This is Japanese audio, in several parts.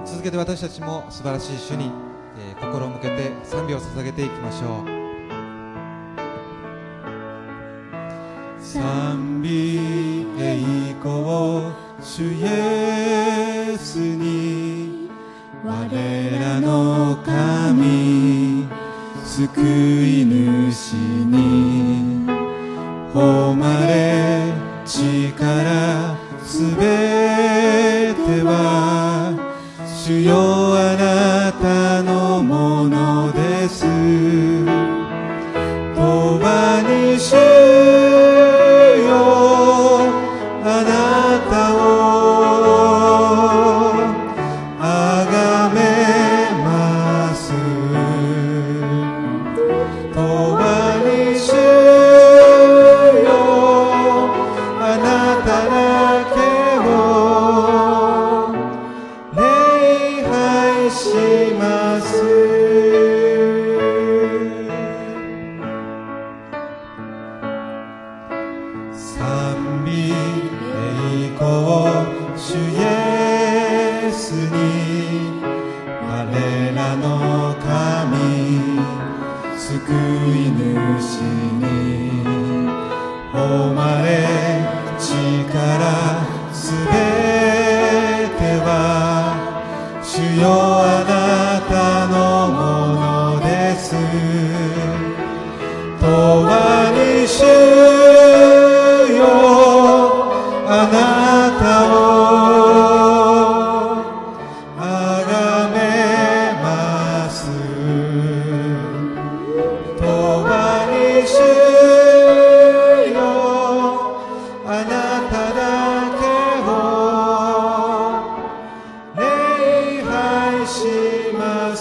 続けて私たちも素晴らしい主に、心を向けて賛美を捧げていきましょう。賛美栄光主イエスに、我らの神救い主に、誉れ力すべては主よあなたのものです。永に主よあなたをあがめます。永に主よあなただけを礼拝します。賛美栄光主イエスに、我らの神救い主に、誉れ力すべては主よあなたのものです。永に主よあなたをあがめます。永に主よあなただけを礼拝します。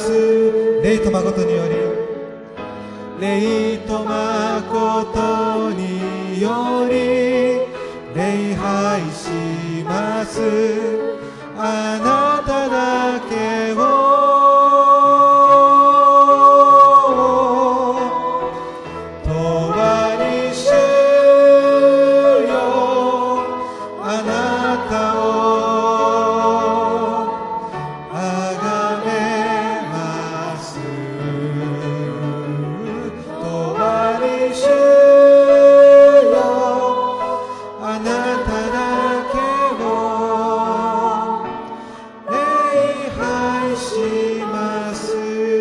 霊と誠により、霊と誠により礼拝します。あなただけを永に主よあなたをあがめます。永に主よあなただけを礼拝します。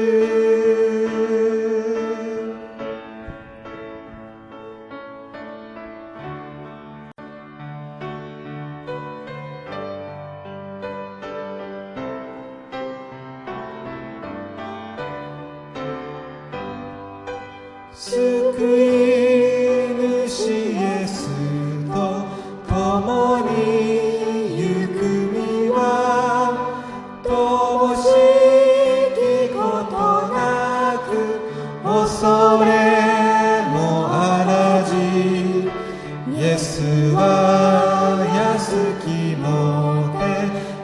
救い主イエスと共に行く身は、乏しきことなく恐れもあらじ。イエスは安きもて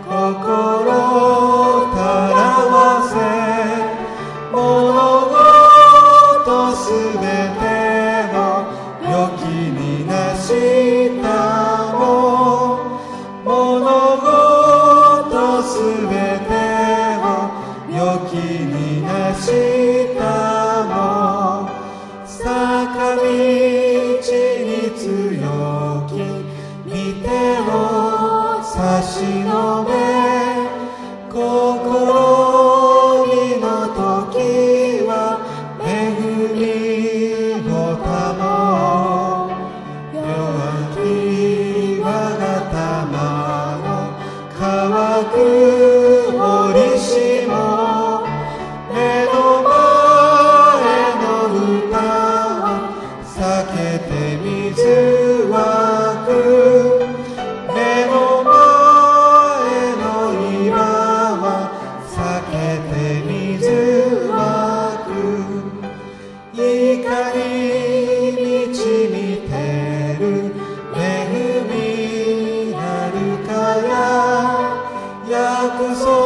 心たらわせ、物事すべてを良きになしたも、物事すべてを良きになしたも、坂道に強き御手を差し伸べ、心にの時は恵みを保う。弱き我が玉の乾く折しも、目の前の歌は避けて水湧く。目の前の岩は避けて水湧く。怒り満ち満てる恵みなるかや、約束